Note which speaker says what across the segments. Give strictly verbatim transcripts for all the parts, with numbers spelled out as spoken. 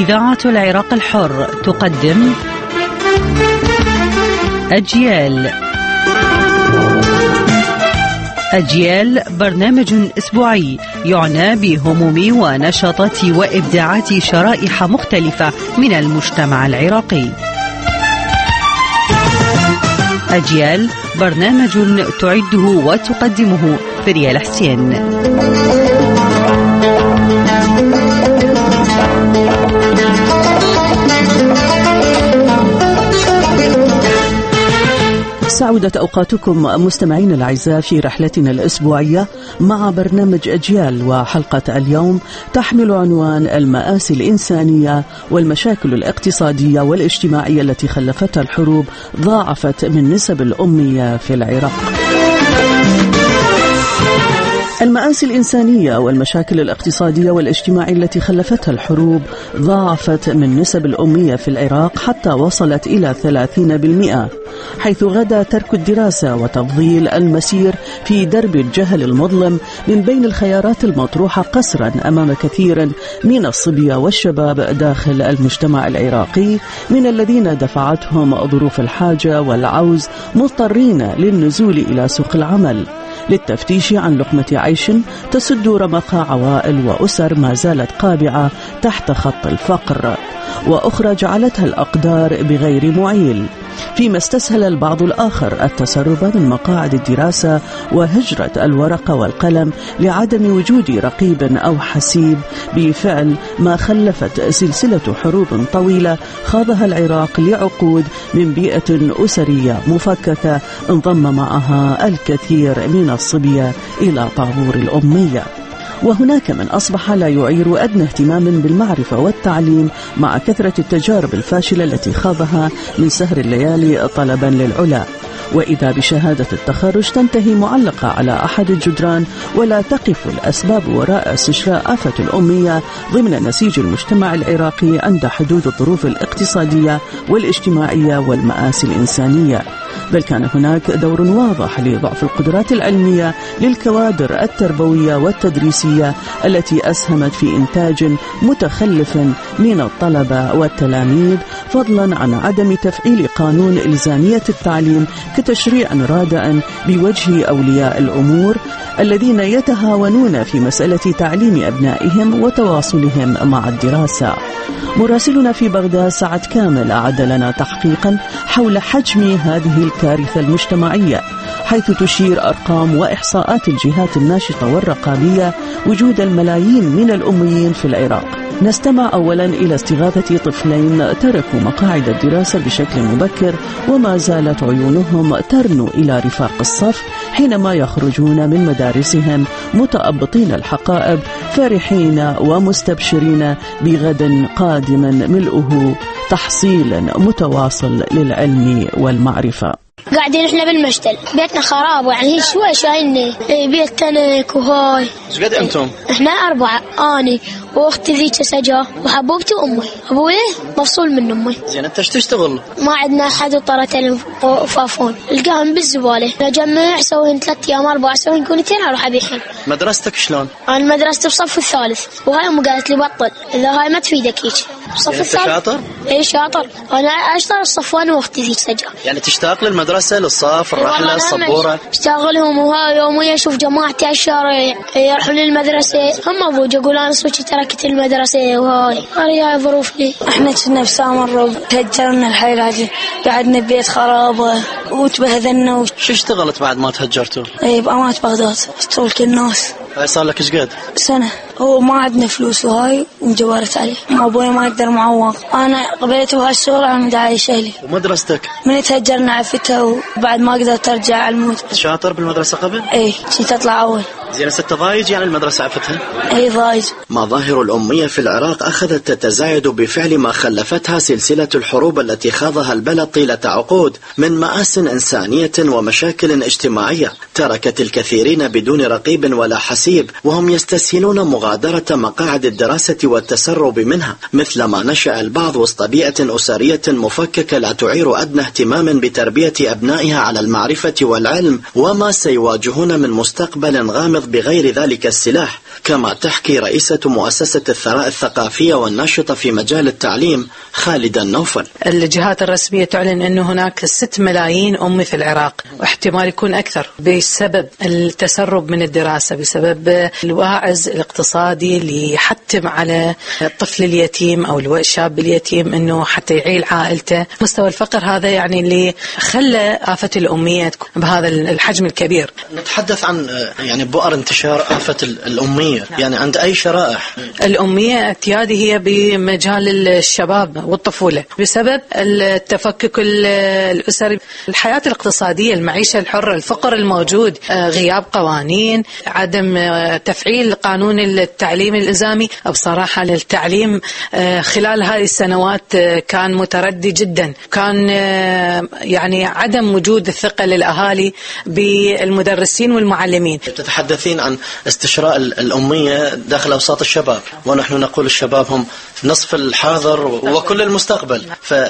Speaker 1: إذاعة العراق الحر تقدم أجيال. أجيال برنامج أسبوعي يعنى بهموم ونشاطات وإبداعات شرائح مختلفة من المجتمع العراقي. أجيال برنامج تعده وتقدمه فريال حسين. سعودت أوقاتكم مستمعين الأعزاء في رحلتنا الأسبوعية مع برنامج أجيال، وحلقة اليوم تحمل عنوان المآسي الإنسانية والمشاكل الاقتصادية والاجتماعية التي خلفتها الحروب ضاعفت من نسب الأمية في العراق. المآسي الإنسانية والمشاكل الاقتصادية والاجتماعية التي خلفتها الحروب ضاعفت من نسب الأمية في العراق حتى وصلت إلى ثلاثين بالمئة، حيث غدا ترك الدراسة وتفضيل المسير في درب الجهل المظلم من بين الخيارات المطروحة قسرا أمام كثير من الصبية والشباب داخل المجتمع العراقي، من الذين دفعتهم ظروف الحاجة والعوز مضطرين للنزول إلى سوق العمل للتفتيش عن لقمة عيش تسد رمق عوائل وأسر ما زالت قابعة تحت خط الفقر، وأخرى جعلتها الأقدار بغير معيل، فيما استسهل البعض الآخر التسرب من مقاعد الدراسة وهجرة الورقة والقلم لعدم وجود رقيب أو حسيب، بفعل ما خلفت سلسلة حروب طويلة خاضها العراق لعقود من بيئة أسرية مفككة انضم معها الكثير من الصبية إلى طابور الأمية. وهناك من أصبح لا يعير أدنى اهتمام بالمعرفة والتعليم مع كثرة التجارب الفاشلة التي خاضها من سهر الليالي طلبا للعلا، وإذا بشهادة التخرج تنتهي معلقة على أحد الجدران ولا تقف الأسباب وراء استشراء آفة الأمية ضمن نسيج المجتمع العراقي عند حدود الظروف الاقتصادية والاجتماعية والمآسي الإنسانية، بل كان هناك دور واضح لضعف القدرات العلمية للكوادر التربوية والتدريسية التي أسهمت في إنتاج متخلف من الطلبة والتلاميذ، فضلا عن عدم تفعيل قانون إلزامية التعليم كتشريع رادع بوجه أولياء الأمور الذين يتهاونون في مسألة تعليم أبنائهم وتواصلهم مع الدراسة. مراسلنا في بغداد سعد كامل أعد لنا تحقيقا حول حجم هذه الكارثة المجتمعية، حيث تشير أرقام وإحصاءات الجهات الناشطة والرقابية وجود الملايين من الأميين في العراق. نستمع أولا إلى استغاثة طفلين تركوا مقاعد الدراسة بشكل مبكر وما زالت عيونهم ترنو إلى رفاق الصف حينما يخرجون من مدارسهم متأبطين الحقائب فرحين ومستبشرين بغد قادم ملؤه تحصيل متواصل للعلم والمعرفة.
Speaker 2: قاعدين احنا بالمشتل، بيتنا خراب يعني هي شوي شايلني بيت تنك وهاي.
Speaker 3: ايش قد انتم؟
Speaker 2: احنا أربعة، أني واختي ذيك سجا وحبوبتي وأمي. أبوي مفصول من أمي.
Speaker 3: زين انت ايش تشتغل؟
Speaker 2: ما عندنا أحد وطرتين وفافون، القاهم بالزبالة، نجمع سوين ثلاث أيام أربع سوين كونتين أروح أبيعهم.
Speaker 3: مدرستك شلون؟
Speaker 2: أنا مدرستي بصف الثالث، وهاي أمي قالت لي بطل إذا هاي ما تفيدك هيك.
Speaker 3: بصف يعني الثالث. شاطر؟
Speaker 2: إيه شاطر، أنا أشتغل الصف وأنا واختي ذيك سجا.
Speaker 3: يعني تشتاق للمدرسة للصف الرحلة الصبورة؟
Speaker 2: اشتغلهم وهاي يوميا أشوف جماعتي على الشارع يروحون للمدرسة، هم أبوي يقول أنا صوتي تركت المدرسة وهاي هاي ظروف لي.
Speaker 4: احنا كنا بسامر وتهجرنا الحيل، قعدنا ببيت خرابة وتبهذلنا و...
Speaker 3: شو اشتغلت بعد ما تهجرتوا؟
Speaker 4: اي بأمات بغداد اشتغل كالناس.
Speaker 3: هاي صار لك ايش قد؟
Speaker 4: سنة. هو ما عندنا فلوس وهاي ومجبرت عليه، ابوي ما يقدر معوق، انا قبلته هالشغل عم داعي شيلي.
Speaker 3: ومدرستك؟ من
Speaker 4: تهجرنا عفتها وبعد ما قدرت ارجع على الموت.
Speaker 3: شاطر بالمدرسة قبل؟
Speaker 4: اي كنت اطلع اول.
Speaker 3: زين ست ضايج يعني المدرسة عفتها؟
Speaker 4: اي ضايج.
Speaker 3: مظاهر الأمية في العراق أخذت تتزايد بفعل ما خلفتها سلسلة الحروب التي خاضها البلد طيلة عقود من مآسٍ إنسانية ومشاكل اجتماعية تركت الكثيرين بدون رقيب ولا حسيب، وهم يستسهلون مغادرة مقاعد الدراسة والتسرب منها، مثلما نشأ البعض وسط بيئة أسرية مفككة لا تعير أدنى اهتمام بتربية أبنائها على المعرفة والعلم، وما سيواجهون من مستقبل غامض بغير ذلك السلاح، كما تحكي رئيسة مؤسسة الثراء الثقافية والناشطة في مجال التعليم خالدة النوفل.
Speaker 5: الجهات الرسمية تعلن أنه هناك ست ملايين أمي في العراق، واحتمال يكون أكثر بسبب التسرب من الدراسة، بسبب الواعز الاقتصادي اللي يحتم على الطفل اليتيم أو الشاب اليتيم أنه حتى يعيل عائلته. مستوى الفقر هذا يعني اللي خلى آفة الأمية بهذا الحجم الكبير.
Speaker 6: نتحدث عن يعني بؤر انتشار آفة الأمية، يعني عند أي شرائح؟
Speaker 5: الأمية اعتيادي هي بمجال الشباب والطفولة بسبب التفكك الأسري، الحياة الاقتصادية، المعيشة الحرة، الفقر الموجود، غياب قوانين، عدم تفعيل قانون التعليم الإلزامي. بصراحة التعليم خلال هذه السنوات كان متردي جدا، كان يعني عدم وجود الثقة للأهالي بالمدرسين والمعلمين.
Speaker 6: تتحدثين عن استشراء الأمية داخل أوساط الشباب، ونحن نقول الشباب هم نصف الحاضر وكل المستقبل،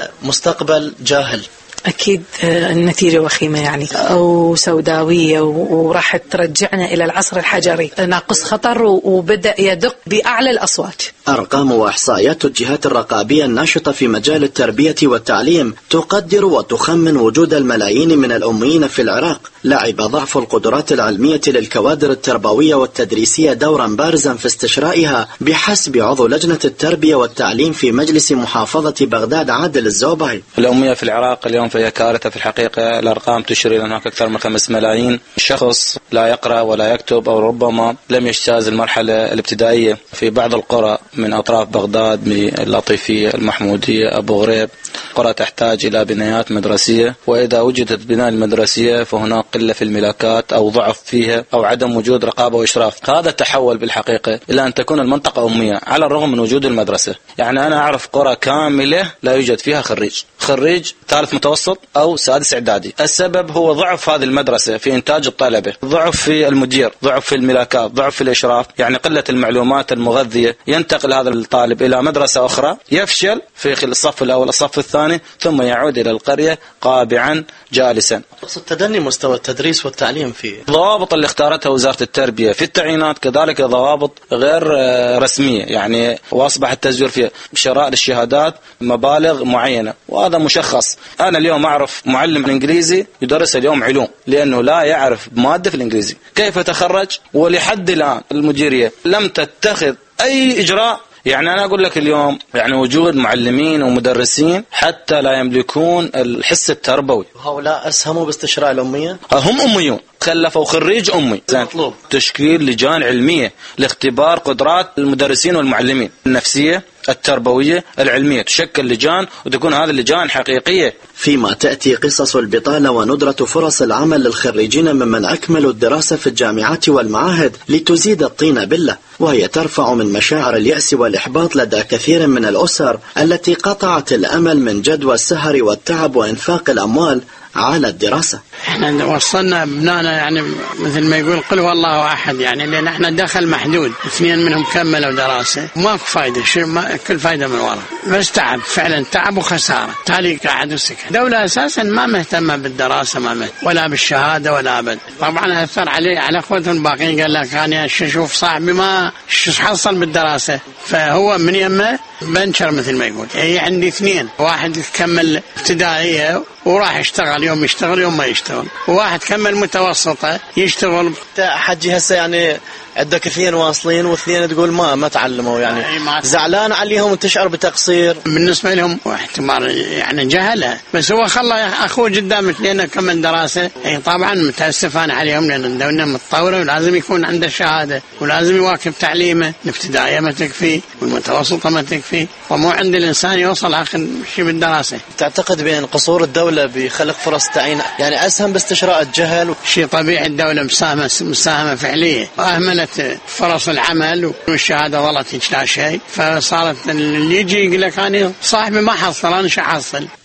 Speaker 6: فمستقبل جاهل.
Speaker 5: أكيد النتيجة وخيمة يعني أو سوداوية، وراح ترجعنا إلى العصر الحجري، ناقص خطر وبدأ يدق بأعلى الأصوات.
Speaker 3: أرقام وإحصائيات الجهات الرقابية الناشطة في مجال التربية والتعليم تقدر وتخمن وجود الملايين من الأميين في العراق. لعب ضعف القدرات العلمية للكوادر التربوية والتدريسية دورا بارزا في استشرائها، بحسب عضو لجنة التربية والتعليم في مجلس محافظة بغداد عادل الزوبعي.
Speaker 7: الأمية في العراق اليوم فهي كارثة في الحقيقة. الأرقام تشير إلى هناك أكثر من خمس ملايين شخص لا يقرأ ولا يكتب، أو ربما لم يجتاز المرحلة الابتدائية. في بعض القرى من أطراف بغداد، من اللطيفية، المحمودية، أبو غريب، قرى تحتاج إلى بنايات مدرسية، وإذا وجدت بناية المدرسية فهناك قلة في الملاكات أو ضعف فيها أو عدم وجود رقابة وإشراف. هذا تحول بالحقيقة إلى أن تكون المنطقة أمية على الرغم من وجود المدرسة. يعني أنا أعرف قرى كاملة لا يوجد فيها خريج خريج ثالث متوسط أو سادس إعدادي. السبب هو ضعف هذه المدرسة في إنتاج الطلبة، ضعف في المدير، ضعف في الملاكات، ضعف في الإشراف، يعني قلة المعلومات المغذية. ينتقل هذا الطالب إلى مدرسة أخرى، يفشل في الصف الأول الصف الثاني، ثم يعود إلى القرية قابعا جالسا.
Speaker 6: تدني مستوى التدريس والتعليم في
Speaker 7: ضوابط اللي اختارتها وزارة التربية في التعيينات، كذلك ضوابط غير رسمية، يعني وأصبح التزوير في شراء الشهادات مبالغ معينة، وهذا مشخص. أنا اليوم أعرف معلم الإنجليزي يدرس اليوم علوم لأنه لا يعرف مادة في الإنجليزي، كيف تخرج؟ ولحد الآن المديرية لم تتخذ أي إجراء. يعني أنا أقول لك اليوم يعني وجود معلمين ومدرسين حتى لا يملكون الحس التربوي.
Speaker 6: هؤلاء أسهموا باستشراء الأمية؟
Speaker 7: هم أميون، خلفوا خريج أمي.
Speaker 6: مطلوب
Speaker 7: تشكيل لجان علمية لاختبار قدرات المدرسين والمعلمين النفسية، التربوية، العلمية، تشكل لجان وتكون هذه اللجان حقيقية.
Speaker 3: فيما تأتي قصص البطالة وندرة فرص العمل للخريجين ممن أكملوا الدراسة في الجامعات والمعاهد لتزيد الطين بلة، وهي ترفع من مشاعر اليأس والإحباط لدى كثير من الأسر التي قطعت الأمل من جدوى السهر والتعب وإنفاق الأموال على الدراسة.
Speaker 8: احنا وصلنا ابنائنا يعني مثل ما يقول قل هو الله احد، يعني لان احنا دخل محدود، اثنين منهم كملوا دراسه ماكو فايده، شو ما كل فايده من ورا، بس تعب فعلا، تعب وخساره، تالي قاعد وسكت. الدوله اساسا ما مهتمه بالدراسه، ما مهتم ولا بالشهاده ولا ابد. طبعا اثر عليه على اخوته الباقيين، قال لك انا اشوف صاحبي ما شو حصل بالدراسه، فهو من يمه بنشر مثل ما يقول. يعني عندي اثنين، واحد كمل ابتدائيه وراح يشتغل، يوم يشتغل يوم ما يشتغل، وواحد كمل متوسطة يشتغل.
Speaker 6: حجي هسه يعني عندك اثنين واصلين واثنين تقول ما ما تعلموا، يعني زعلان عليهم وتشعر بتقصير.
Speaker 8: بالنسبة لهم احتمال يعني جهلة، بس هو خلى أخوه قدامك لأنه كمل دراسة. أي طبعا متأسف أنا عليهم لأن الدولة متطورة ولازم يكون عنده شهادة ولازم يواكب تعليمه. الابتدائية ما تكفي والمتوسطة ما تكفي، ومو عند الإنسان يوصل آخر شيء بالدراسة.
Speaker 6: تعتقد بأن قصور الدولة بخلق فرص تعيين يعني أسهم باستشراء الجهل؟
Speaker 8: شيء طبيعي، الدولة مساهمة مساهمة فعلية، وأهملت فرص العمل والشهادة ظلت لا شيء، فصارت اللي يجي يقول لك أنا صاحبي ما حصل أنا شو حصل.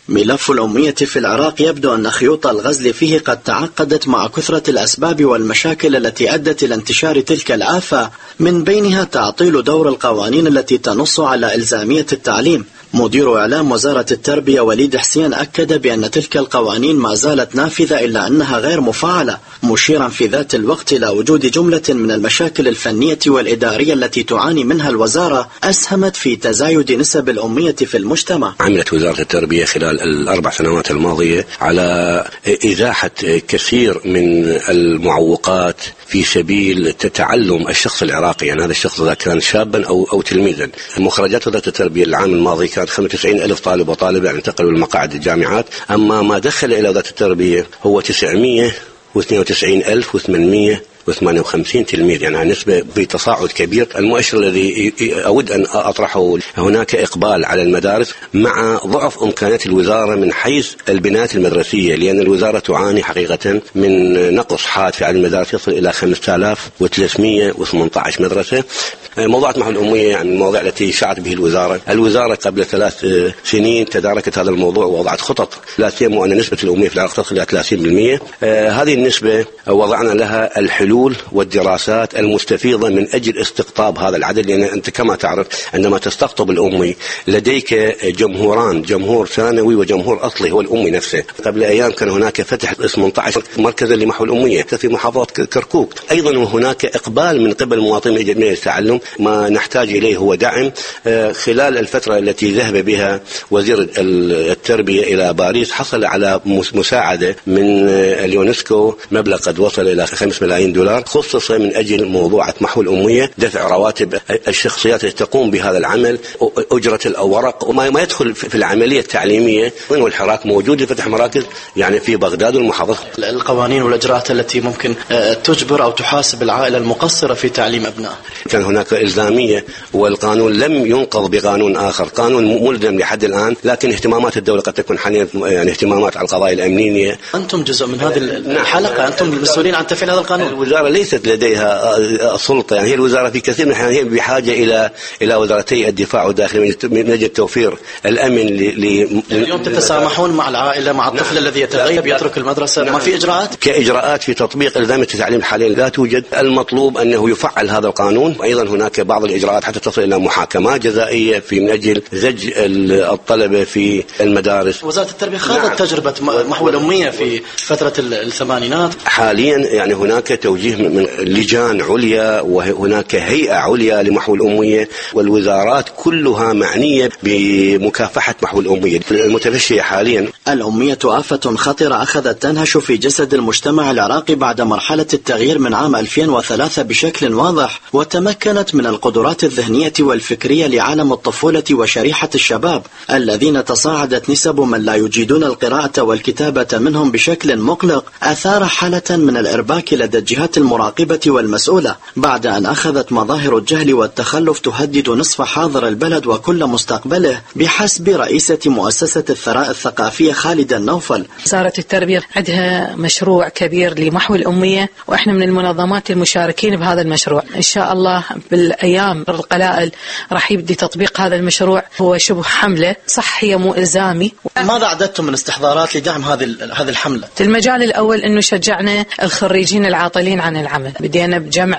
Speaker 3: ملف الأمية في العراق يبدو أن خيوط الغزل فيه قد تعقدت مع كثرة الأسباب والمشاكل التي أدت إلى انتشار تلك الآفة، من بينها تعطيل دور القوانين التي تنص على إلزامية التعليم. مدير إعلام وزارة التربية وليد حسين أكد بأن تلك القوانين ما زالت نافذة إلا أنها غير مفعلة، مشيرا في ذات الوقت إلى وجود جملة من المشاكل الفنية والإدارية التي تعاني منها الوزارة أسهمت في تزايد نسب الأمية في المجتمع.
Speaker 9: عملت وزارة التربية خلال الأربع سنوات الماضية على إزاحة كثير من المعوقات في سبيل تعلم الشخص العراقي، يعني هذا الشخص إذا كان شابا أو أو تلميذا. مخرجات وزارة التربية العام الماضي كانت خمسة وتسعين ألف طالب وطالبة يعني انتقلوا لمقاعد الجامعات، أما ما دخل إلى وزارة التربية هو تسعمئة واثنين وتسعين ألف وثمانمئة وثمانية وخمسين تلميذ، يعني نسبة بتصاعد كبير. المؤشر الذي أود أن أطرحه، هناك إقبال على المدارس مع ضعف إمكانات الوزارة من حيث البنايات المدرسية، لأن الوزارة تعاني حقيقة من نقص حاد في عدد المدارس يصل إلى خمسة آلاف وثلاثمئة وثمانية عشر مدرسة. موضوعات محو الأمية يعني المواضيع التي شعرت به الوزارة. الوزارة قبل ثلاث سنين تداركت هذا الموضوع ووضعت خطط، لا سيما أن نسبة الأمية في العراق تصل إلى ثلاثين بالمئة. آه هذه النسبة وضعنا لها الحلول والدراسات المستفيضة من أجل استقطاب هذا العدد، لأن أنت كما تعرف عندما تستقطب الأمي لديك جمهوران، جمهور ثانوي وجمهور أصلي هو الأمي نفسه. قبل أيام كان هناك فتح ثمانية عشر مركزا لمحو الأمية في محافظة كركوك. أيضا هناك إقبال من قبل المواطنين من التعلم. ما نحتاج إليه هو دعم. خلال الفترة التي ذهب بها وزير التربية إلى باريس حصل على مساعدة من اليونسكو مبلغ قد وصل إلى خمسة ملايين دولار، خصص من أجل موضوع محو الأمية، دفع رواتب الشخصيات التي تقوم بهذا العمل، أجرة الأوراق وما ما يدخل في العملية التعليمية. والحراك موجود لفتح مراكز يعني في بغداد والمحافظة.
Speaker 6: القوانين والإجراءات التي ممكن تجبر أو تحاسب العائلة المقصرة في تعليم أبنائها.
Speaker 9: كان هناك إلزامية والقانون لم ينقض بقانون آخر، قانون ملزم لحد الآن، لكن اهتمامات الدولة قد تكون حاليا يعني اهتمامات على القضايا الأمنية.
Speaker 6: أنتم جزء من هذه الحلقة، أنتم المسؤولين عن تفعيل هذا القانون.
Speaker 9: الوزارة ليست لديها سلطة، يعني هي الوزارة في كثير من الأحيان هي بحاجة إلى إلى وزارتي الدفاع والداخلية من أجل توفير الأمن. ل
Speaker 6: اليوم تتسامحون مع العائلة، مع الطفل نعم. الذي يتغيب يترك المدرسة، نعم. ما في إجراءات
Speaker 9: كإجراءات في تطبيق إلزامية التعليم حاليا لا توجد. المطلوب أنه يفعل هذا القانون. أيضا هناك بعض الإجراءات حتى تصل إلى محاكمات جزائية في من أجل زج الطلبة في المدارس.
Speaker 6: وزارة التربية خاضت نعم. تجربة محو الأمية في فترة الثمانينات.
Speaker 9: حاليا يعني هناك توجيه من لجان عليا وهناك هيئة عليا لمحو الأمية، والوزارات كلها معنية بمكافحة محو الأمية المتفشية حاليا.
Speaker 3: الأمية آفة خطرة أخذت تنهش في جسد المجتمع العراقي بعد مرحلة التغيير من عام ألفين وثلاثة بشكل واضح، وتمكنت من القدرات الذهنية والفكرية لعالم الطفولة وشريحة الشباب الذين تصاعدت نسب من لا يجيدون القراءة والكتابة منهم بشكل مقلق، أثار حالة من الإرباك لدى الجهات المراقبة والمسؤولة، بعد أن أخذت مظاهر الجهل والتخلف تهدد نصف حاضر البلد وكل مستقبله، بحسب رئيسة مؤسسة الثراء الثقافية خالدة النوفل.
Speaker 5: وزارة التربية عندها مشروع كبير لمحو الأمية، وإحنا من المنظمات المشاركين بهذا المشروع. إن شاء الله بالأيام القلائل راح يبدي تطبيق هذا المشروع. هو شبه حملة، صح هي مو إلزامي.
Speaker 6: ماذا أعددتم من استحضارات لدعم هذه هذه الحملة؟
Speaker 5: المجال الأول إنه شجعنا الخريجين العاطلين عن العمل، بدينا بجمع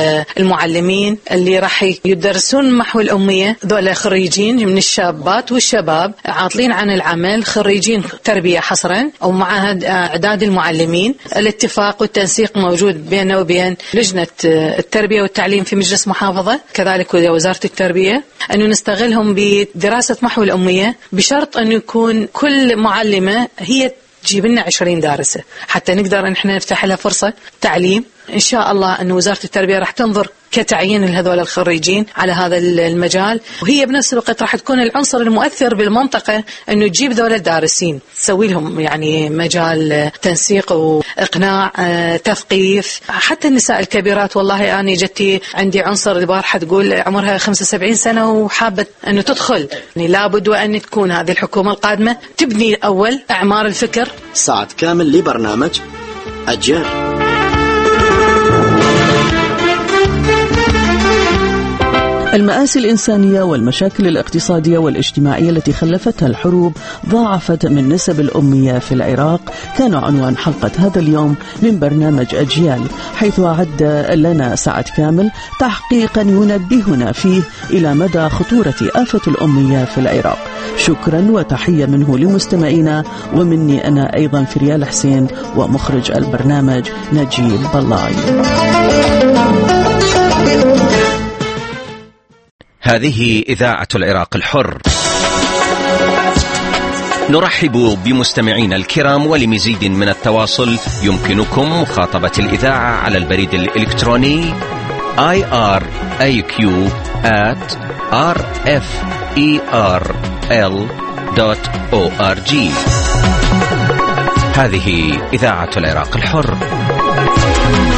Speaker 5: المعلمين اللي راح يدرسون محو الأمية، ذولا خريجين من الشابات والشباب عاطلين عن العمل، خريجين تربية حصرا، ومع إعداد المعلمين. الاتفاق والتنسيق موجود بيننا وبين لجنة التربية والتعليم في مجلس محافظة، كذلك وزارة التربية، أنه نستغلهم بدراسة محو الأمية، بشرط أن يكون كل معلمة هي تجيب لنا عشرين دارسة حتى نقدر ان احنا نفتح لها فرصة تعليم. ان شاء الله ان وزارة التربية راح تنظر كتعيين لهذول الخريجين على هذا المجال، وهي بنفس الوقت راح تكون العنصر المؤثر بالمنطقة انه تجيب ذول الدارسين، تسوي لهم يعني مجال تنسيق واقناع، تثقيف. حتى النساء الكبيرات، والله انا جتي عندي عنصر البارحة تقول عمرها خمسة وسبعين سنة وحابة انه تدخل، يعني لابد وان تكون هذه الحكومة القادمة تبني اول اعمار الفكر.
Speaker 3: سعد كامل لبرنامج أجيال.
Speaker 1: المآسي الإنسانية والمشاكل الاقتصادية والاجتماعية التي خلفتها الحروب ضاعفت من نسب الأمية في العراق كان عنوان حلقة هذا اليوم من برنامج أجيال، حيث أعد لنا سعد كامل تحقيقا ينبهنا فيه إلى مدى خطورة آفة الأمية في العراق. شكرا وتحية منه لمستمعينا، ومني أنا أيضا فريال حسين ومخرج البرنامج نجيب بلاي.
Speaker 10: هذه إذاعة العراق الحر. نرحب بمستمعينا الكرام، ولمزيد من التواصل يمكنكم مخاطبة الإذاعة على البريد الإلكتروني آي آر إيه كيو آت آر إف إي آر إل دوت أو آر جي. هذه إذاعة العراق الحر.